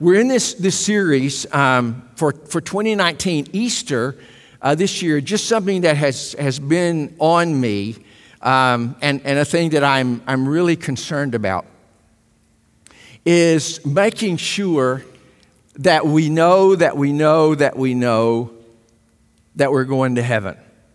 We're in this series for 2019, Easter this year, just something that has been on me and a thing that I'm really concerned about is making sure that we know that we're going to heaven.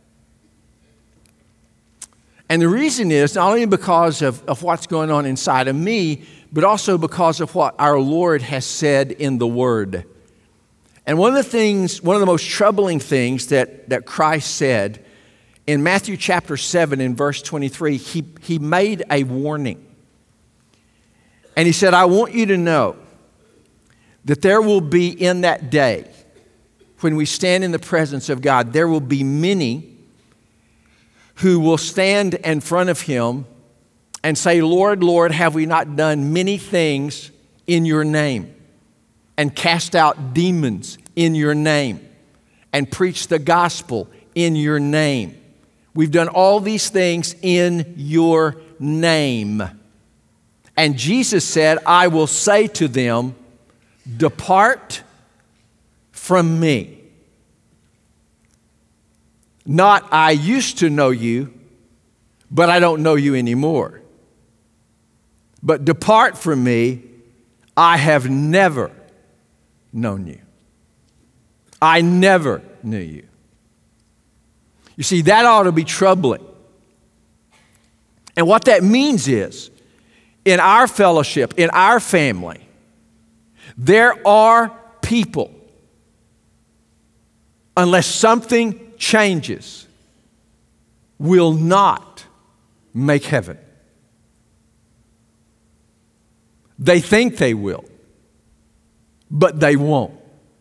And the reason is not only because of what's going on inside of me, but also because of what our Lord has said in the Word. And one of the most troubling things that Christ said in Matthew chapter 7 in verse 23, he made a warning. And he said, I want you to know that there will be in that day, when we stand in the presence of God, there will be many who will stand in front of Him and say, Lord, Lord, have we not done many things in your name, and cast out demons in your name, and preach the gospel in your name? We've done all these things in your name. And Jesus said, I will say to them, depart from me. Not, I used to know you, but I don't know you anymore. But depart from me, I have never known you. I never knew you. You see, that ought to be troubling. And what that means is, in our fellowship, in our family, there are people, unless something changes, will not make heaven. They think they will, but they won't.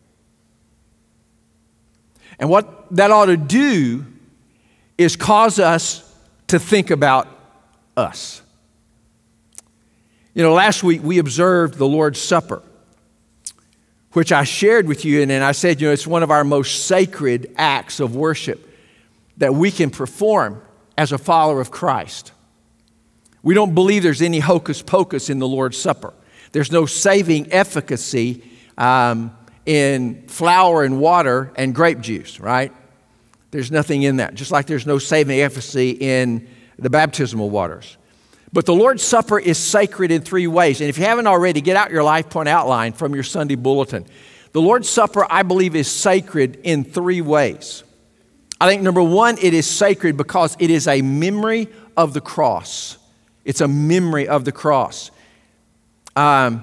And what that ought to do is cause us to think about us. You know, last week we observed the Lord's Supper, which I shared with you, and I said, you know, it's one of our most sacred acts of worship that we can perform as a follower of Christ. We don't believe there's any hocus pocus in the Lord's Supper. There's no saving efficacy in flour and water and grape juice, right? There's nothing in that, just like there's no saving efficacy in the baptismal waters. But the Lord's Supper is sacred in three ways. And if you haven't already, get out your Life Point outline from your Sunday bulletin. The Lord's Supper, I believe, is sacred in three ways. I think, number one, it is sacred because it is a memory of the cross. It's a memory of the cross. And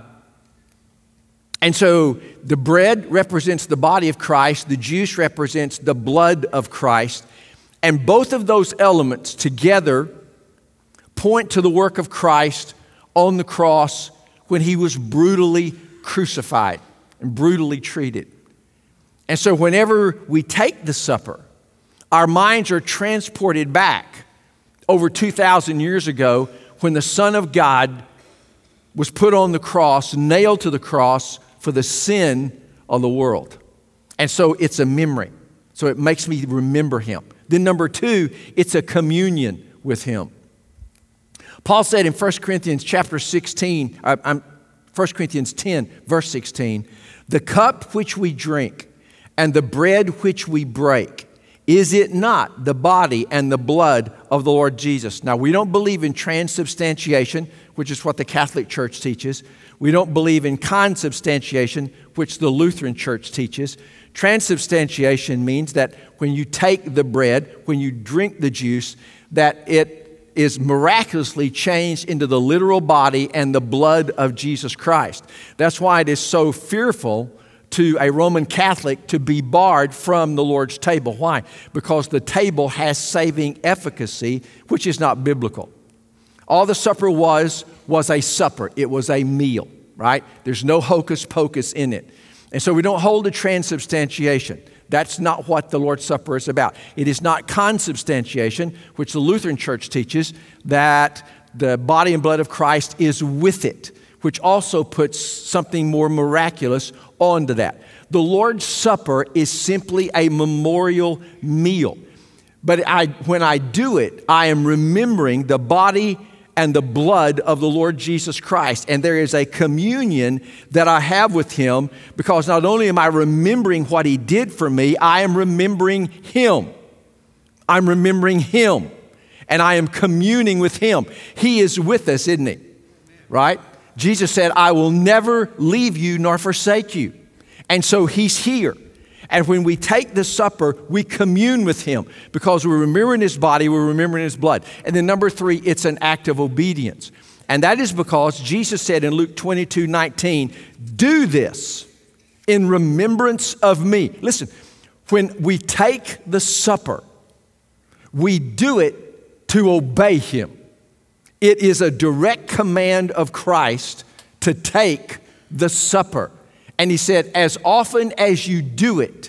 so the bread represents the body of Christ. The juice represents the blood of Christ. And both of those elements together point to the work of Christ on the cross when He was brutally crucified and brutally treated. And so whenever we take the supper, our minds are transported back over 2,000 years ago when the Son of God was put on the cross, nailed to the cross for the sin of the world. And so it's a memory. So it makes me remember Him. Then number two, it's a communion with Him. Paul said in 1 Corinthians chapter 16, 1 Corinthians 10, verse 16, the cup which we drink and the bread which we break, is it not the body and the blood of the Lord Jesus? Now, we don't believe in transubstantiation, which is what the Catholic Church teaches. We don't believe in consubstantiation, which the Lutheran Church teaches. Transubstantiation means that when you take the bread, when you drink the juice, that it is miraculously changed into the literal body and the blood of Jesus Christ. That's why it is so fearful to a Roman Catholic to be barred from the Lord's table. Why? Because the table has saving efficacy, which is not biblical. All the supper was a supper. It was a meal, right? There's no hocus pocus in it. And so we don't hold to transubstantiation. That's not what the Lord's Supper is about. It is not consubstantiation, which the Lutheran Church teaches, that the body and blood of Christ is with it, which also puts something more miraculous onto that. The Lord's Supper is simply a memorial meal. But when I do it, I am remembering the body and the blood of the Lord Jesus Christ. And there is a communion that I have with him because not only am I remembering what he did for me, I am remembering him. I'm remembering him. And I am communing with him. He is with us, isn't he? Right? Jesus said, I will never leave you nor forsake you. And so he's here. And when we take the supper, we commune with him because we're remembering his body, we're remembering his blood. And then number 3, it's an act of obedience. And that is because Jesus said in Luke 22:19, do this in remembrance of me. Listen, when we take the supper, we do it to obey him. It is a direct command of Christ to take the supper. And he said, as often as you do it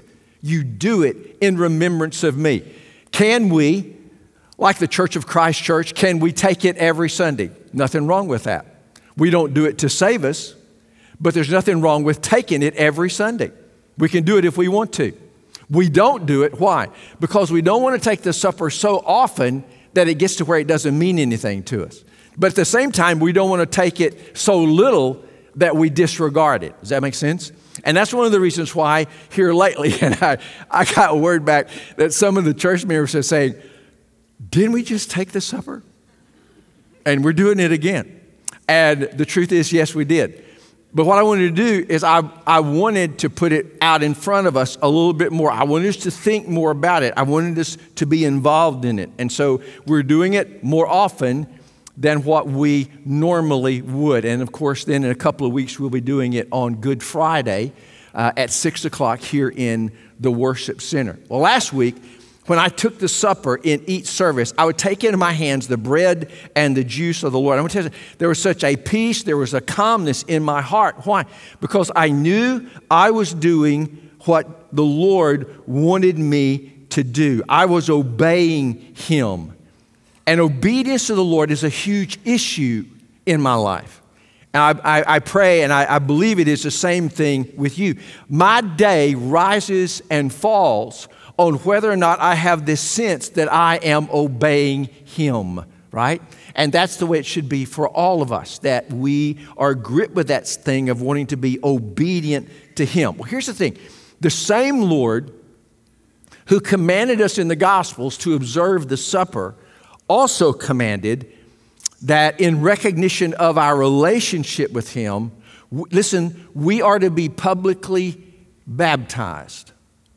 in remembrance of me. Can we, like the Church of Christ Church, can we take it every Sunday? Nothing wrong with that. We don't do it to save us, but there's nothing wrong with taking it every Sunday. We can do it if we want to. We don't do it. Why? Because we don't want to take the supper so often that it gets to where it doesn't mean anything to us. But at the same time, we don't want to take it so little that we disregard it. Does that make sense? And that's one of the reasons why here lately, and I got word back that some of the church members are saying, didn't we just take the supper? And we're doing it again. And the truth is, yes, we did. But what I wanted to do is I wanted to put it out in front of us a little bit more. I wanted us to think more about it. I wanted us to be involved in it. And so we're doing it more often than what we normally would. And of course, then in a couple of weeks, we'll be doing it on Good Friday at 6 o'clock here in the worship center. Well, last week, when I took the supper in each service, I would take into my hands the bread and the juice of the Lord. I'm going to tell you, there was such a peace, there was a calmness in my heart. Why? Because I knew I was doing what the Lord wanted me to do. I was obeying him. And obedience to the Lord is a huge issue in my life. And I pray and I believe it is the same thing with you. My day rises and falls on whether or not I have this sense that I am obeying him, right? And that's the way it should be for all of us, that we are gripped with that thing of wanting to be obedient to him. Well, here's the thing. The same Lord who commanded us in the Gospels to observe the supper also commanded that in recognition of our relationship with him, listen, we are to be publicly baptized.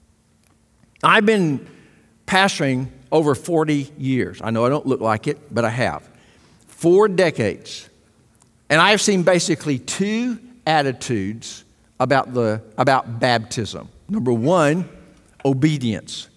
I've been pastoring over 40 years. I know I don't look like it, but I have. 4 decades. And I have seen basically 2 attitudes about baptism. Number 1, obedience.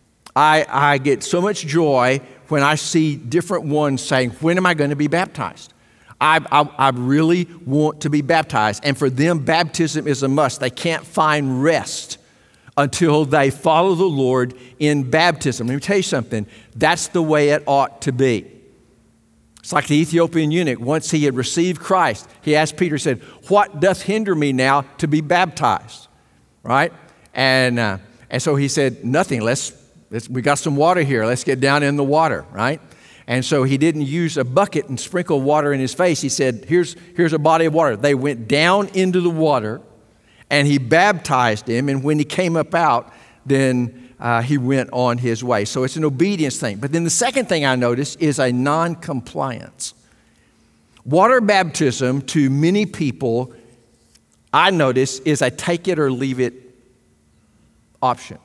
I get so much joy when I see different ones saying, when am I going to be baptized? I really want to be baptized. And for them, baptism is a must. They can't find rest until they follow the Lord in baptism. Let me tell you something. That's the way it ought to be. It's like the Ethiopian eunuch. Once he had received Christ, he asked Peter, said, what doth hinder me now to be baptized? Right? And so he said, nothing. We got some water here. Let's get down in the water, right? And so he didn't use a bucket and sprinkle water in his face. He said, here's a body of water. They went down into the water, and he baptized him. And when he came up out, then he went on his way. So it's an obedience thing. But then the second thing I noticed is a non-compliance. Water baptism to many people, I notice, is a take it or leave it option.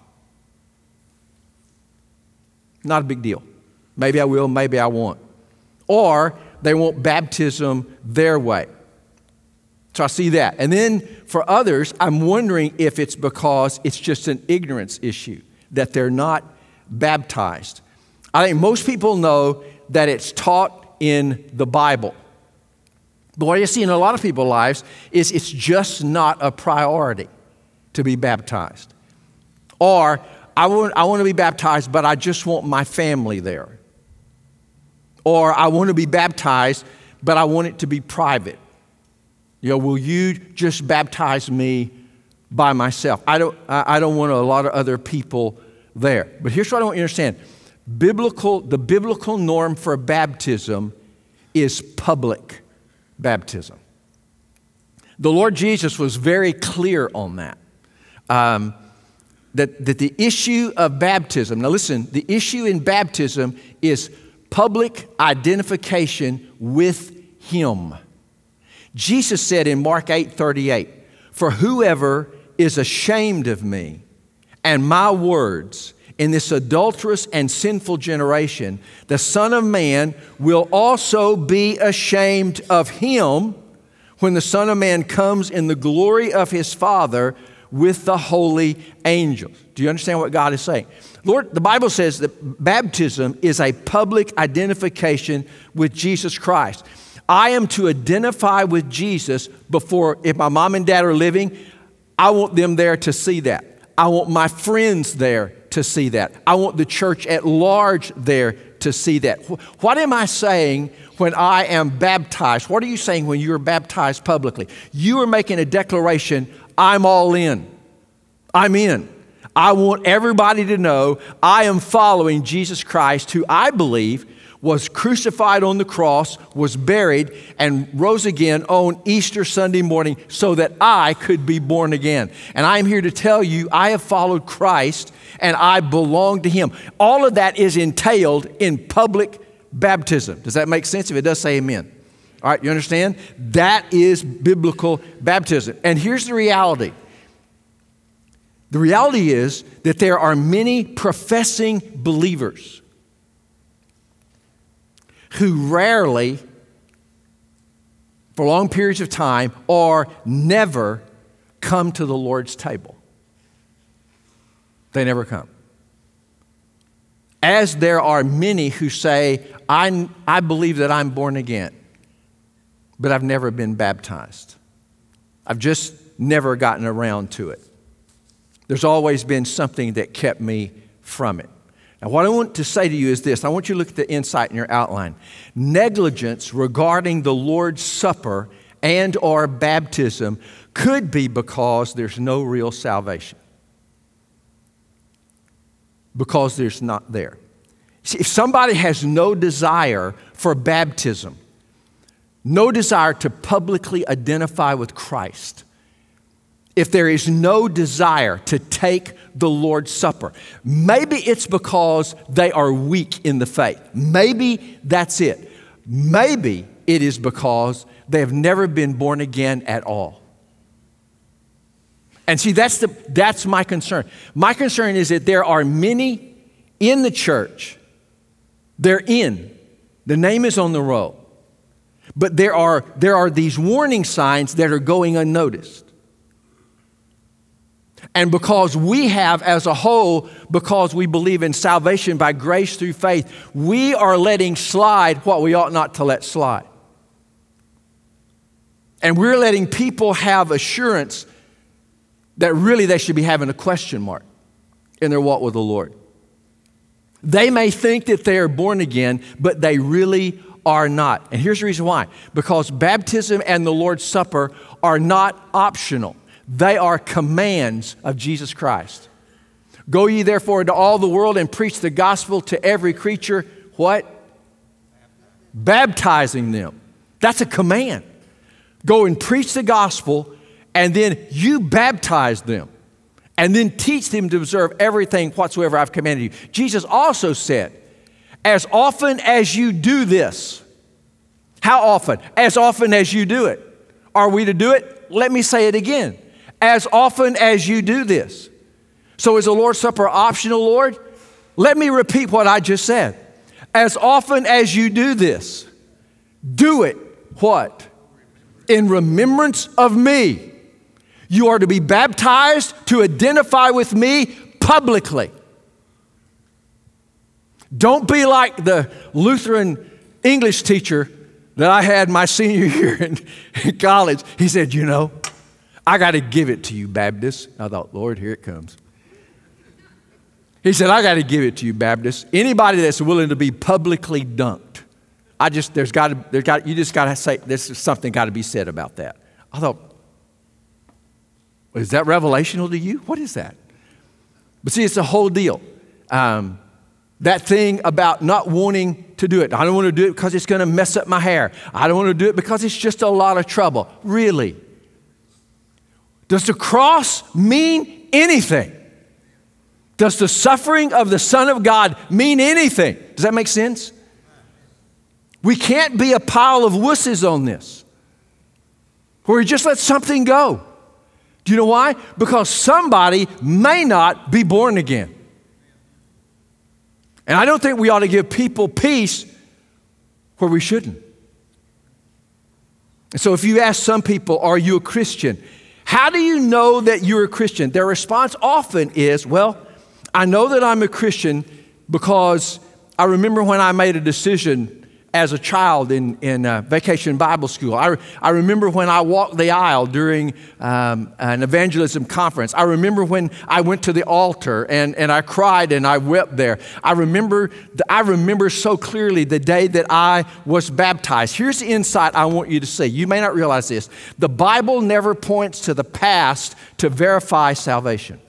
Not a big deal. Maybe I will, maybe I won't. Or they want baptism their way. So I see that. And then for others, I'm wondering if it's because it's just an ignorance issue, that they're not baptized. I think most people know that it's taught in the Bible. But what I see in a lot of people's lives is it's just not a priority to be baptized. Or I want to be baptized, but I just want my family there. Or I want to be baptized, but I want it to be private. You know, will you just baptize me by myself? I don't want a lot of other people there. But here's what I want you to understand. The biblical norm for baptism is public baptism. The Lord Jesus was very clear on that. That the issue of baptism, now listen, the issue in baptism is public identification with Him. Jesus said in Mark 8:38, "For whoever is ashamed of me and my words in this adulterous and sinful generation, the Son of Man will also be ashamed of him when the Son of Man comes in the glory of His Father with the holy angels." Do you understand what God is saying? Lord, the Bible says that baptism is a public identification with Jesus Christ. I am to identify with Jesus before, if my mom and dad are living, I want them there to see that. I want my friends there to see that. I want the church at large there to see that. What am I saying when I am baptized? What are you saying when you are baptized publicly? You are making a declaration, I'm all in. I'm in. I want everybody to know I am following Jesus Christ, who I believe was crucified on the cross, was buried, and rose again on Easter Sunday morning so that I could be born again. And I'm here to tell you I have followed Christ and I belong to Him. All of that is entailed in public baptism. Does that make sense? If it does, say amen. All right, you understand? That is biblical baptism. And here's the reality. The reality is that there are many professing believers who rarely, for long periods of time, or never come to the Lord's table. They never come. As there are many who say, I believe that I'm born again, but I've never been baptized. I've just never gotten around to it. There's always been something that kept me from it. Now, what I want to say to you is this. I want you to look at the insight in your outline. Negligence regarding the Lord's Supper and or baptism could be because there's no real salvation. Because there's not there. See, if somebody has no desire for baptism, no desire to publicly identify with Christ, if there is no desire to take the Lord's Supper, maybe it's because they are weak in the faith. Maybe that's it. Maybe it is because they have never been born again at all. And see, that's my concern. My concern is that there are many in the church. They're in. The name is on the roll. But there are these warning signs that are going unnoticed. And because we have as a whole, because we believe in salvation by grace through faith, we are letting slide what we ought not to let slide. And we're letting people have assurance that really they should be having a question mark in their walk with the Lord. They may think that they are born again, but they really are not. And here's the reason why. Because baptism and the Lord's Supper are not optional. They are commands of Jesus Christ. Go ye therefore into all the world and preach the gospel to every creature. What? Baptizing them. That's a command. Go and preach the gospel, and then you baptize them. And then teach them to observe everything whatsoever I've commanded you. Jesus also said, as often as you do this. How often? As often as you do it. Are we to do it? Let me say it again. As often as you do this. So is the Lord's Supper optional, Lord? Let me repeat what I just said. As often as you do this, do it, what? In remembrance of me. You are to be baptized to identify with me publicly. Don't be like the Lutheran English teacher that I had my senior year in college. He said, you know, I got to give it to you, Baptists. I thought, Lord, here it comes. He said, I got to give it to you, Baptists. Anybody that's willing to be publicly dunked, you just got to say, there's something got to be said about that. I thought, is that revelational to you? What is that? But see, it's a whole deal. That thing about not wanting to do it. I don't want to do it because it's going to mess up my hair. I don't want to do it because it's just a lot of trouble. Really? Does the cross mean anything? Does the suffering of the Son of God mean anything? Does that make sense? We can't be a pile of wusses on this, where we just let something go. Do you know why? Because somebody may not be born again. And I don't think we ought to give people peace where we shouldn't. And so if you ask some people, are you a Christian? How do you know that you're a Christian? Their response often is, well, I know that I'm a Christian because I remember when I made a decision as a child in Vacation Bible School. I remember when I walked the aisle during an evangelism conference. I remember when I went to the altar and I cried and I wept there. I remember so clearly the day that I was baptized. Here's the insight I want you to see. You may not realize this. The Bible never points to the past to verify salvation.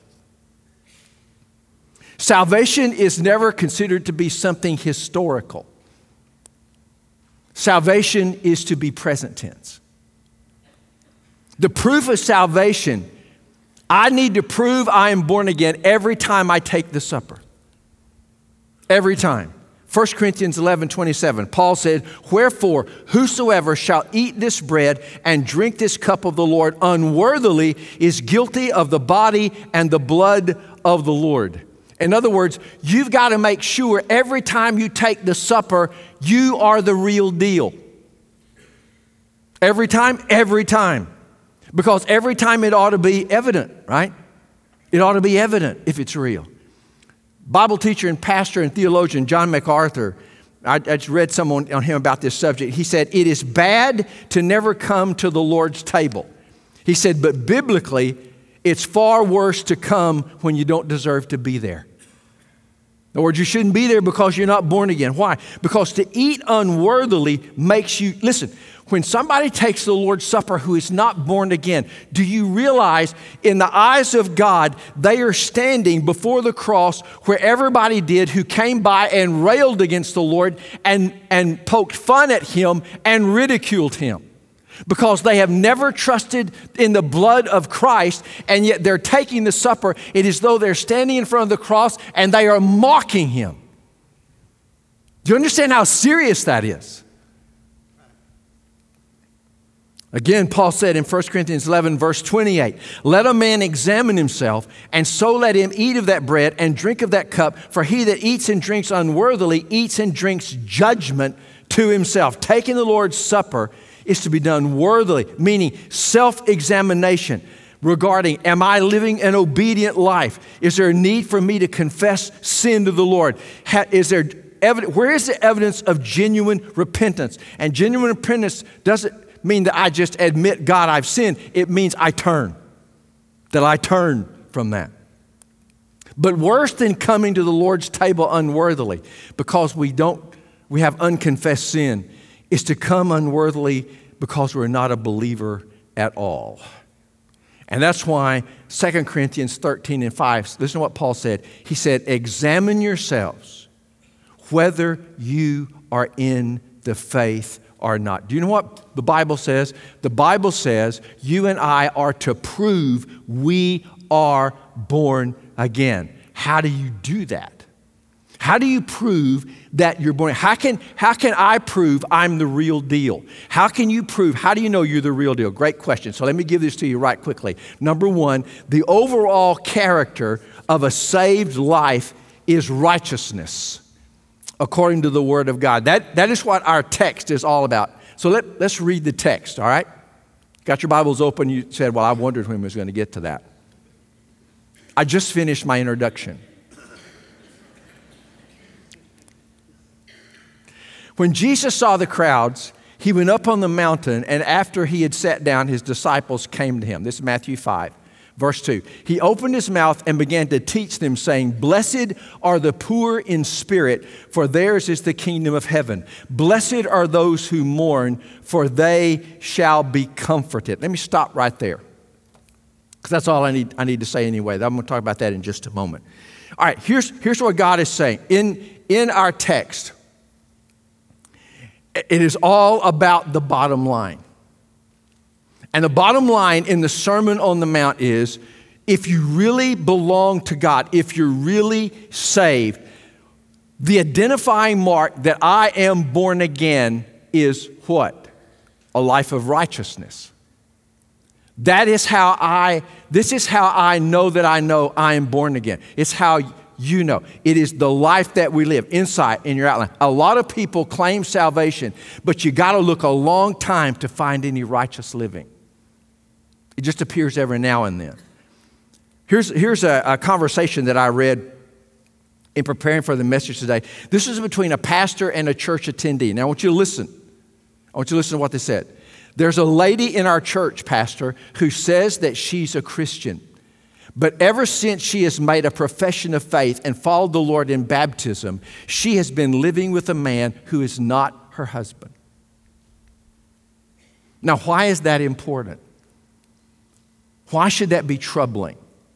Salvation is never considered to be something historical. Salvation is to be present tense. The proof of salvation, I need to prove I am born again every time I take the supper. Every time. 1 Corinthians 11:27, Paul said, wherefore, whosoever shall eat this bread and drink this cup of the Lord unworthily is guilty of the body and the blood of the Lord. In other words, you've got to make sure every time you take the supper, you are the real deal. Every time, every time. Because every time it ought to be evident, right? It ought to be evident if it's real. Bible teacher and pastor and theologian John MacArthur, I just read someone on him about this subject. He said, it is bad to never come to the Lord's table. He said, but biblically, it's far worse to come when you don't deserve to be there. In other words, you shouldn't be there because you're not born again. Why? Because to eat unworthily makes you, listen, when somebody takes the Lord's Supper who is not born again, do you realize in the eyes of God, they are standing before the cross where everybody did who came by and railed against the Lord and poked fun at him and ridiculed him? Because they have never trusted in the blood of Christ, and yet they're taking the supper. It is as though they're standing in front of the cross and they are mocking him. Do you understand how serious that is? Again, Paul said in 1 Corinthians 11, verse 28, let a man examine himself, and so let him eat of that bread and drink of that cup. For he that eats and drinks unworthily eats and drinks judgment to himself. Taking the Lord's Supper is to be done worthily, meaning self-examination regarding, am I living an obedient life? Is there a need for me to confess sin to the Lord? Where is the evidence of genuine repentance? And genuine repentance doesn't mean that I just admit, God, I've sinned. It means I turn, that I turn from that. But worse than coming to the Lord's table unworthily, because we have unconfessed sin, is to come unworthily because we're not a believer at all. And that's why 2 Corinthians 13 and 5, listen to what Paul said. He said, examine yourselves whether you are in the faith or not. Do you know what the Bible says? The Bible says you and I are to prove we are born again. How do you do that? How do you prove that you're born? How can I prove I'm the real deal? How do you know you're the real deal? Great question. So let me give this to you right quickly. Number one, the overall character of a saved life is righteousness, according to the Word of God. That is what our text is all about. So let's read the text, all right? Got your Bibles open? You said, well, I wondered when we was going to get to that. I just finished my introduction. When Jesus saw the crowds, he went up on the mountain, and after he had sat down, his disciples came to him. This is Matthew 5, verse 2. He opened his mouth and began to teach them, saying, blessed are the poor in spirit, for theirs is the kingdom of heaven. Blessed are those who mourn, for they shall be comforted. Let me stop right there, because that's all I need to say anyway. I'm going to talk about that in just a moment. All right, here's what God is saying. in our text, it is all about the bottom line. And the bottom line in the Sermon on the Mount is, if you really belong to God, if you're really saved, the identifying mark that I am born again is what? A life of righteousness. This is how I know that I know I am born again. It's how you know. It is the life that we live. Inside, in your outline. A lot of people claim salvation, but you got to look a long time to find any righteous living. It just appears every now and then. Here's a conversation that I read in preparing for the message today. This is between a pastor and a church attendee. Now I want you to listen. I want you to listen to what they said. There's a lady in our church, pastor, who says that she's a Christian. But ever since she has made a profession of faith and followed the Lord in baptism, she has been living with a man who is not her husband. Now, why is that important? Why should that be troubling?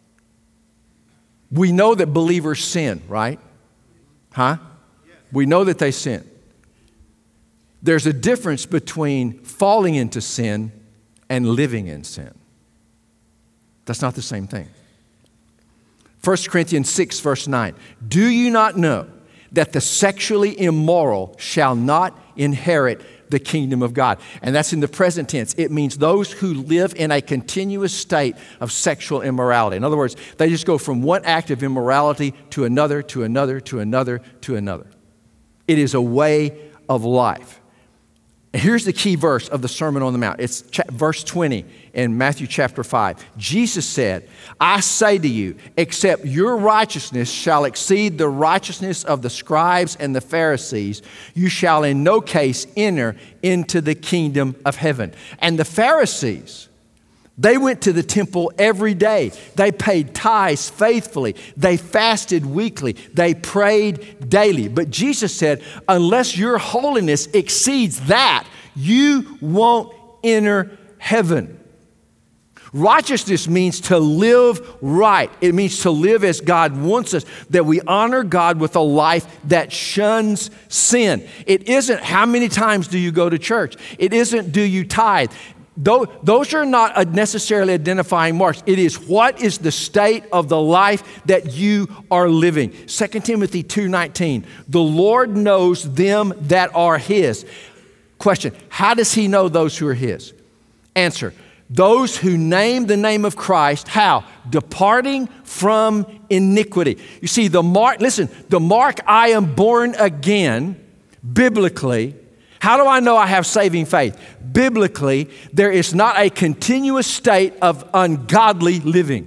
We know that believers sin, right? Huh? We know that they sin. There's a difference between falling into sin and living in sin. That's not the same thing. 1 Corinthians 6, verse 9. Do you not know that the sexually immoral shall not inherit the kingdom of God? And that's in the present tense. It means those who live in a continuous state of sexual immorality. In other words, they just go from one act of immorality to another, to another, to another, to another. It is a way of life. And here's the key verse of the Sermon on the Mount. It's verse 20 in Matthew chapter 5. Jesus said, I say to you, except your righteousness shall exceed the righteousness of the scribes and the Pharisees, you shall in no case enter into the kingdom of heaven. And the Pharisees, they went to the temple every day. They paid tithes faithfully. They fasted weekly. They prayed daily. But Jesus said, unless your holiness exceeds that, you won't enter heaven. Righteousness means to live right. It means to live as God wants us, that we honor God with a life that shuns sin. It isn't how many times do you go to church. It isn't do you tithe. Those are not necessarily identifying marks. It is what is the state of the life that you are living. 2 Timothy 2:19, the Lord knows them that are His. Question, how does He know those who are His? Answer, those who name the name of Christ, how? Departing from iniquity. You see, the mark I am born again, biblically. How do I know I have saving faith? Biblically, there is not a continuous state of ungodly living.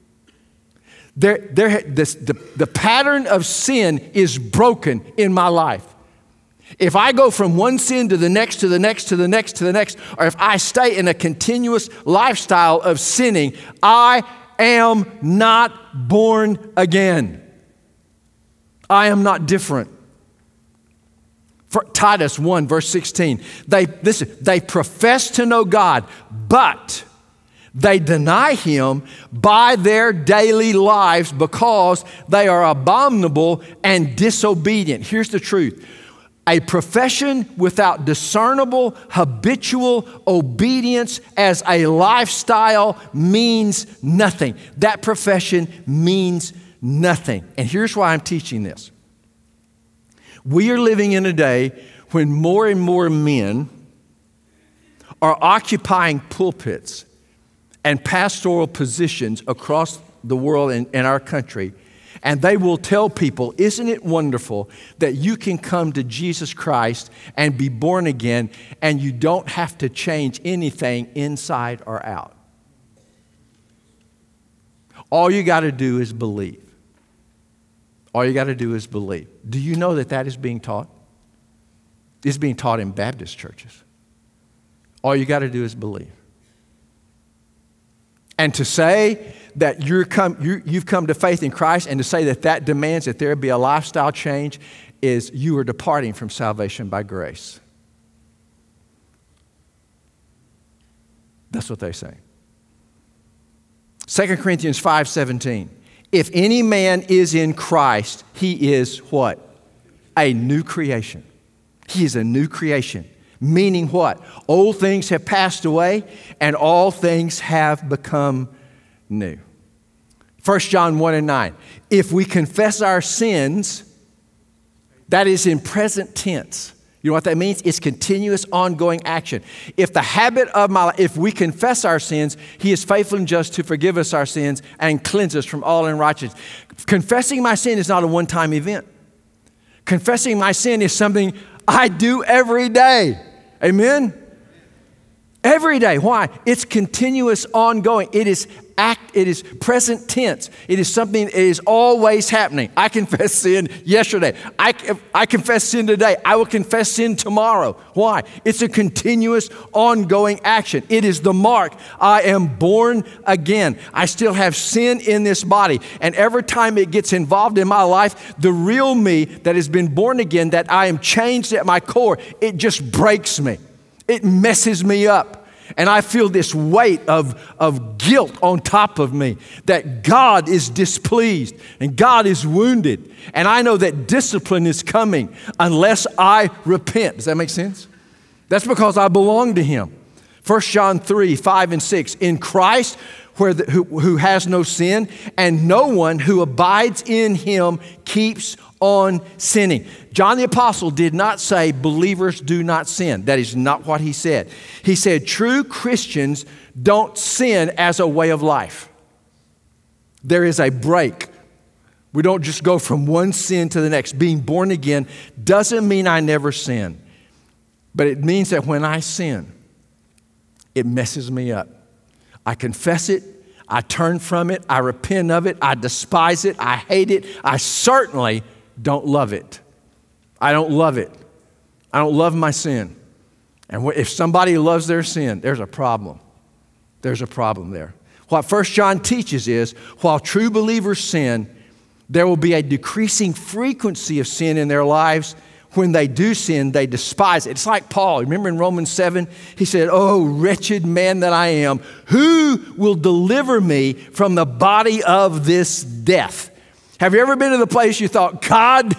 The pattern of sin is broken in my life. If I go from one sin to the next, to the next, to the next, to the next, or if I stay in a continuous lifestyle of sinning, I am not born again. I am not different. Titus 1, verse 16. They profess to know God, but they deny Him by their daily lives because they are abominable and disobedient. Here's the truth. A profession without discernible, habitual obedience as a lifestyle means nothing. That profession means nothing. And here's why I'm teaching this. We are living in a day when more and more men are occupying pulpits and pastoral positions across the world and in our country, and they will tell people, isn't it wonderful that you can come to Jesus Christ and be born again and you don't have to change anything inside or out? All you got to do is believe. All you got to do is believe. Do you know that that is being taught? It's being taught in Baptist churches. All you got to do is believe. And to say that you've come to faith in Christ and to say that that demands that there be a lifestyle change is you are departing from salvation by grace. That's what they say. 2 Corinthians 5:17. If any man is in Christ, he is what? a new creation. He is a new creation. Meaning what? Old things have passed away and all things have become new. 1 John 1:9. If we confess our sins, that is in present tense. You know what that means? It's continuous, ongoing action. If the habit of my life, if we confess our sins, He is faithful and just to forgive us our sins and cleanse us from all unrighteousness. Confessing my sin is not a one-time event. Confessing my sin is something I do every day. Amen? Every day. Why? It's continuous, ongoing. It is present tense. It is something that is always happening. I confessed sin yesterday. I confess sin today. I will confess sin tomorrow. Why? It's a continuous, ongoing action. It is the mark. I am born again. I still have sin in this body. And every time it gets involved in my life, the real me that has been born again, that I am changed at my core, it just breaks me. It messes me up. And I feel this weight of guilt on top of me, that God is displeased and God is wounded. And I know that discipline is coming unless I repent. Does that make sense? That's because I belong to Him. 1 John 3:5-6. In Christ, who has no sin, and no one who abides in Him keeps on sinning. John the Apostle did not say believers do not sin. That is not what he said. He said true Christians don't sin as a way of life. There is a break. We don't just go from one sin to the next. Being born again doesn't mean I never sin. But it means that when I sin, it messes me up. I confess it. I turn from it. I repent of it. I despise it. I hate it. I certainly don't love it. I don't love it. I don't love my sin. And if somebody loves their sin, there's a problem. There's a problem there. What 1 John teaches is, while true believers sin, there will be a decreasing frequency of sin in their lives. When they do sin, they despise it. It's like Paul. Remember in Romans 7, he said, "Oh, wretched man that I am, who will deliver me from the body of this death?" Have you ever been to the place you thought, God,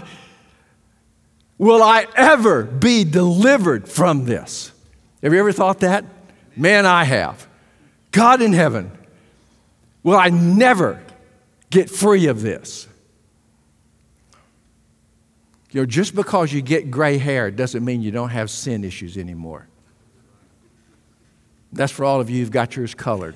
will I ever be delivered from this? Have you ever thought that? Man, I have. God in heaven, will I never get free of this? You know, just because you get gray hair doesn't mean you don't have sin issues anymore. That's for all of you who've got yours colored.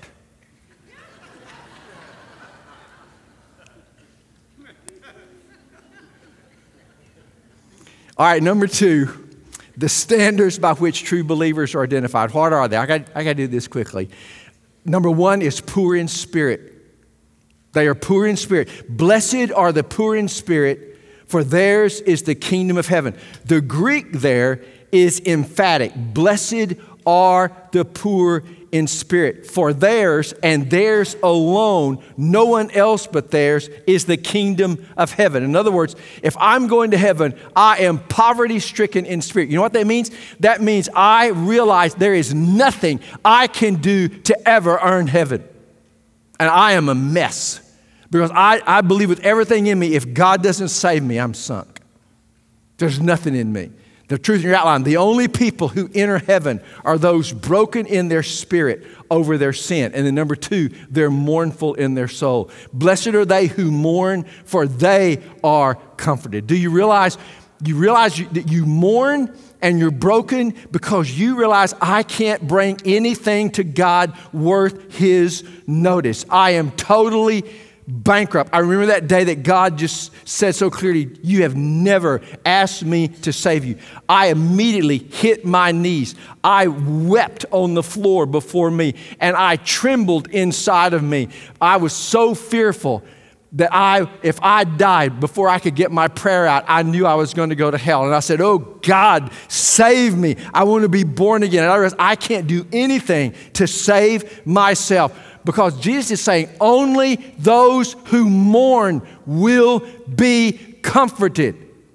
All right, number 2, the standards by which true believers are identified. What are they? I got to do this quickly. Number 1 is poor in spirit. They are poor in spirit. Blessed are the poor in spirit, for theirs is the kingdom of heaven. The Greek there is emphatic. Blessed are the poor in spirit, for theirs and theirs alone, no one else but theirs, is the kingdom of heaven. In other words, if I'm going to heaven, I am poverty-stricken in spirit. You know what that means? That means I realize there is nothing I can do to ever earn heaven. And I am a mess. Because I believe with everything in me, if God doesn't save me, I'm sunk. There's nothing in me. The truth in your outline, the only people who enter heaven are those broken in their spirit over their sin. And then number 2, they're mournful in their soul. Blessed are they who mourn, for they are comforted. Do you realize that you mourn and you're broken because you realize I can't bring anything to God worth His notice. I am totally bankrupt. I remember that day that God just said so clearly, you have never asked me to save you. I immediately hit my knees. I wept on the floor before me, and I trembled inside of me. I was so fearful that if I died before I could get my prayer out, I knew I was going to go to hell. And I said, oh God, save me. I want to be born again. And I realized I can't do anything to save myself. Because Jesus is saying only those who mourn will be comforted.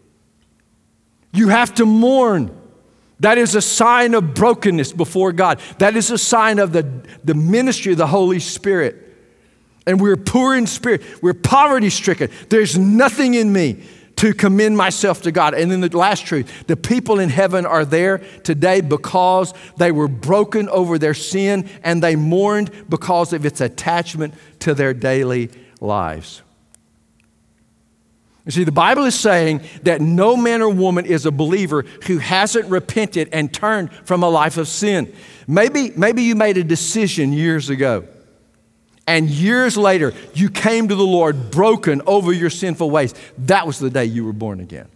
You have to mourn. That is a sign of brokenness before God. That is a sign of the ministry of the Holy Spirit. And we're poor in spirit. We're poverty-stricken. There's nothing in me to commend myself to God. And then the last truth, the people in heaven are there today because they were broken over their sin and they mourned because of its attachment to their daily lives. You see, the Bible is saying that no man or woman is a believer who hasn't repented and turned from a life of sin. Maybe you made a decision years ago, and years later you came to the Lord broken over your sinful ways. That was the day you were born again.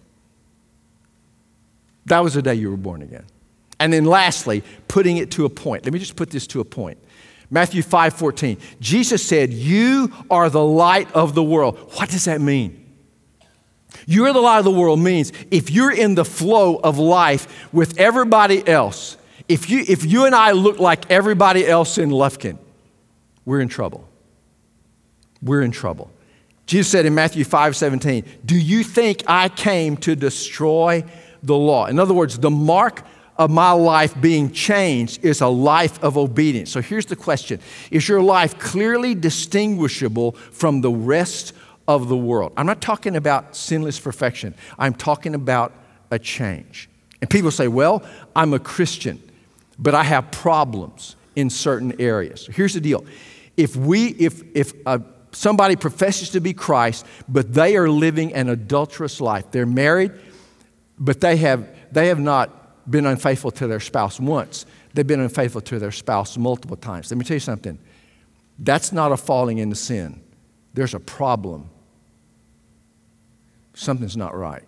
That was the day you were born again. And then lastly, putting it to a point. Let me just put this to a point. Matthew 5:14. Jesus said, "You are the light of the world." What does that mean? You're the light of the world means if you're in the flow of life with everybody else, if you and I look like everybody else in Lufkin, we're in trouble. We're in trouble. Jesus said in Matthew 5:17, "Do you think I came to destroy the law?" In other words, the mark of my life being changed is a life of obedience. So here's the question. Is your life clearly distinguishable from the rest of the world? I'm not talking about sinless perfection. I'm talking about a change. And people say, well, I'm a Christian, but I have problems in certain areas. Here's the deal. If somebody professes to be Christ, but they are living an adulterous life, they're married, but they have not been unfaithful to their spouse once. They've been unfaithful to their spouse multiple times. Let me tell you something. That's not a falling into sin. There's a problem. Something's not right.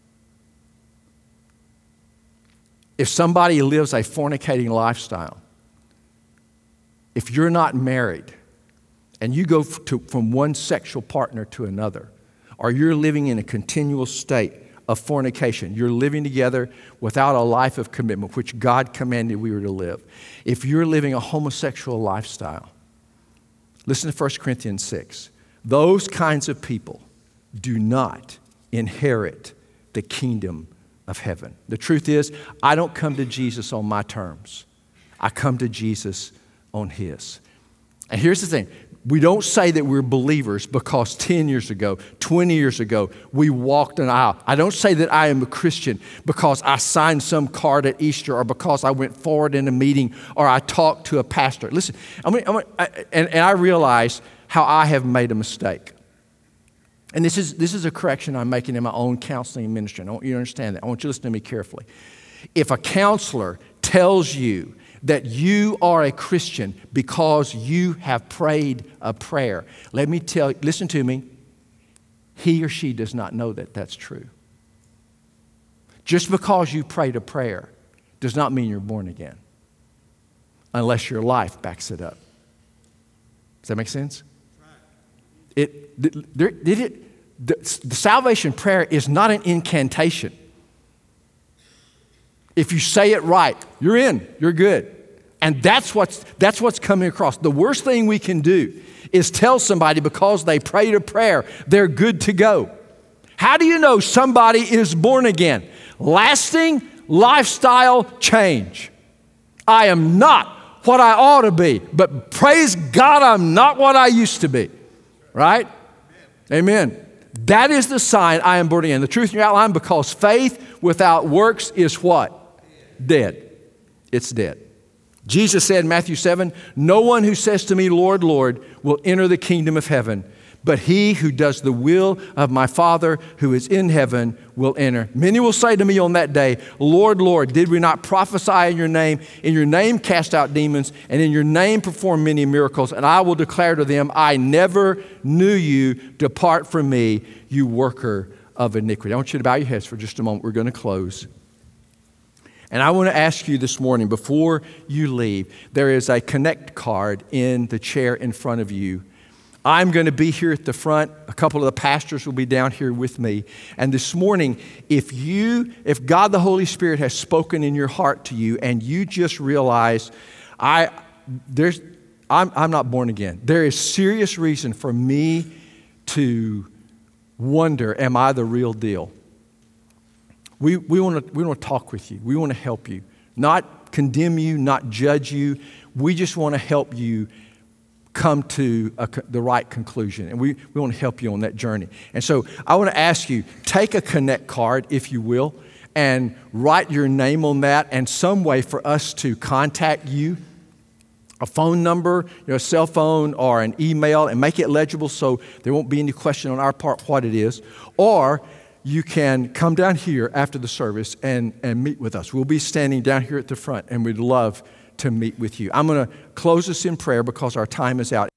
If somebody lives a fornicating lifestyle, if you're not married and you go from one sexual partner to another, or you're living in a continual state of fornication, you're living together without a life of commitment, which God commanded we were to live. If you're living a homosexual lifestyle, listen to 1 Corinthians 6. Those kinds of people do not inherit the kingdom of heaven. The truth is, I don't come to Jesus on my terms. I come to Jesus on His. And here's the thing. We don't say that we're believers because 10 years ago, 20 years ago, we walked an aisle. I don't say that I am a Christian because I signed some card at Easter or because I went forward in a meeting or I talked to a pastor. Listen, I realize how I have made a mistake. And this is a correction I'm making in my own counseling ministry. And I want you to understand that. I want you to listen to me carefully. If a counselor tells you that you are a Christian because you have prayed a prayer, let me tell you, listen to me, he or she does not know that that's true. Just because you prayed a prayer does not mean you're born again, unless your life backs it up. Does that make sense? The salvation prayer is not an incantation. If you say it right, you're in, you're good. And that's what's coming across. The worst thing we can do is tell somebody because they prayed a prayer, they're good to go. How do you know somebody is born again? Lasting lifestyle change. I am not what I ought to be, but praise God, I'm not what I used to be. Right? Amen. That is the sign I am born again. The truth in your outline, because faith without works is what? Dead. It's dead. Jesus said in Matthew 7, "No one who says to me, Lord, Lord, will enter the kingdom of heaven, but he who does the will of my Father who is in heaven will enter. Many will say to me on that day, Lord, Lord, did we not prophesy in your name cast out demons, and in your name perform many miracles? And I will declare to them, I never knew you. Depart from me, you worker of iniquity." I want you to bow your heads for just a moment. We're going to close. And I want to ask you this morning, before you leave, there is a connect card in the chair in front of you. I'm going to be here at the front. A couple of the pastors will be down here with me. And this morning, if God the Holy Spirit has spoken in your heart to you and you just realize, I'm not born again. There is serious reason for me to wonder, am I the real deal? We want to talk with you. We want to help you. Not condemn you, not judge you. We just want to help you come to the right conclusion. And we want to help you on that journey. And so I want to ask you, take a Connect card, if you will, and write your name on that and some way for us to contact you, a phone number, a cell phone or an email, and make it legible so there won't be any question on our part what it is. Or you can come down here after the service and meet with us. We'll be standing down here at the front, and we'd love to meet with you. I'm going to close us in prayer because our time is out.